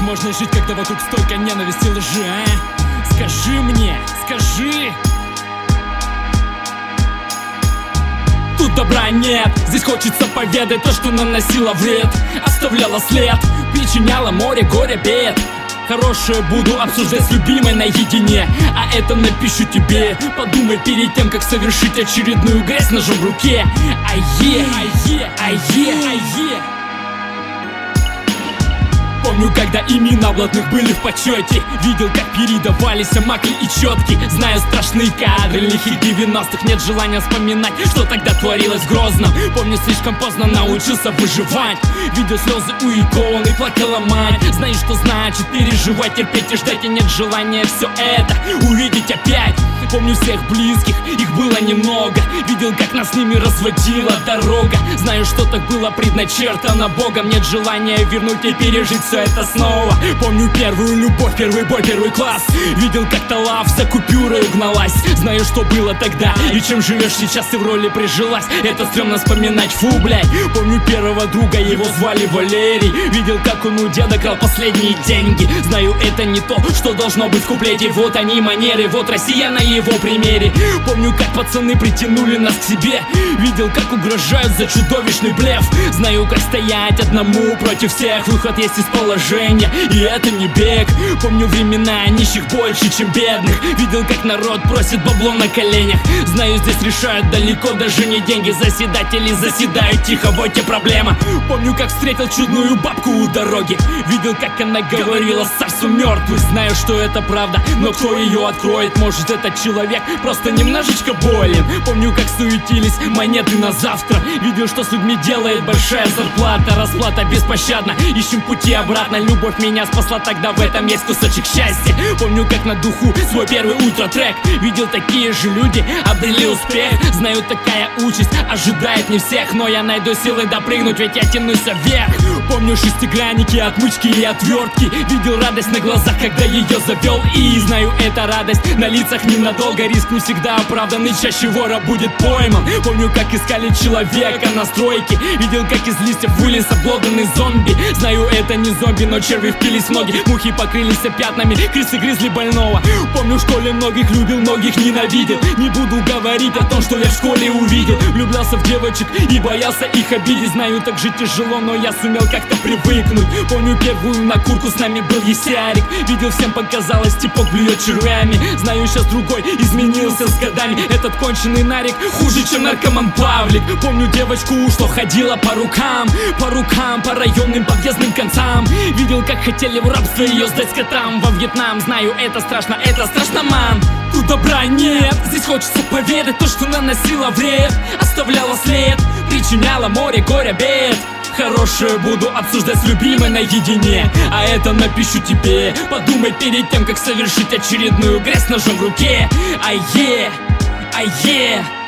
можно жить, когда вокруг столько ненависти и лжи, а? Скажи мне, скажи. Тут добра нет, здесь хочется поведать то, что наносило вред, оставляло след, причиняло море горя бед. Хорошее буду обсуждать с любимой наедине, а это напишу тебе. Подумай перед тем, как совершить очередную грязь ножом в руке. Ае, ае, ае, ае. Помню, когда имена блатных были в почете, видел, как передавались макли и четки. Знаю страшные кадры лихих 90-х, нет желания вспоминать, что тогда творилось в Грозном. Помню, слишком поздно научился выживать, видел слезы у иконы, плакала мать. Знаешь, что значит переживать, терпеть и ждать, и нет желания все это увидеть опять. Помню всех близких, их было немного, видел, как нас с ними разводила дорога. Знаю, что так было предначертано Богом, нет желания вернуть и пережить все это снова. Помню первую любовь, первый бой, первый класс, видел, как талав за купюрой угналась. Знаю, что было тогда и чем живешь сейчас, ты в роли прижилась. Это стрёмно вспоминать, фу, блядь. Помню первого друга, его звали Валерий, видел, как он у деда крал последние деньги. Знаю, это не то, что должно быть в куплете. Вот они манеры, вот Россия на его примере. Помню, как пацаны притянули нас к себе, видел, как угрожают за чудовищный блеф. Знаю, как стоять одному против всех, выход есть из положения, и это не бег. Помню времена нищих больше, чем бедных, видел, как народ просит бабло на коленях. Знаю, здесь решают далеко даже не деньги, заседатели заседают тихо, вот те проблема. Помню, как встретил чудную бабку у дороги, видел, как она говорила с царству мертвых. Знаю, что это правда, но кто ее откроет? Может, этот человек просто немножечко болен. Помню, как суетились монеты на завтра, видел, что с людьми делает большая зарплата. Расплата беспощадна, ищем пути обратно. Любовь меня спасла, тогда в этом есть кусочек счастья. Помню, как на духу свой первый ультра-трек, видел, такие же люди обрели успех. Знаю, такая участь ожидает не всех, но я найду силы допрыгнуть, ведь я тянусь вверх. Помню шестигранники, отмычки и отвертки, видел радость на глазах, когда ее завел. И знаю, эта радость на лицах ненадолго, риск не всегда оправданный, чаще вора будет пойман. Помню, как искали человека на стройке, видел, как из листьев вылез обглоданный зомби. Знаю, это не зомби, но черви впились в ноги, мухи покрылись пятнами, крысы грызли больного. Помню, в школе многих любил, многих ненавидел. Не буду говорить о том, что я в школе увидел. Влюблялся в девочек и боялся их обидеть. Знаю, так жить тяжело, но я сумел как-то привыкнуть. Помню, первую накурку с нами был Есярик, видел, всем показалось, типок блюет червями. Знаю, сейчас другой изменился с годами, этот конченый нарик хуже, чем наркоман Павлик. Помню девочку, что ходила по рукам, по районным подъездным концам. Видел, как хотели в рабство ее сдать скотам во Вьетнам. Знаю, это страшно, ман. Тут добра нет, здесь хочется поведать то, что наносило вред, оставляло след, причиняло море горя бед. Хорошее буду обсуждать с любимой наедине, а это напишу тебе. Подумай перед тем, как совершить очередную грязь ножом в руке. Ае, ае.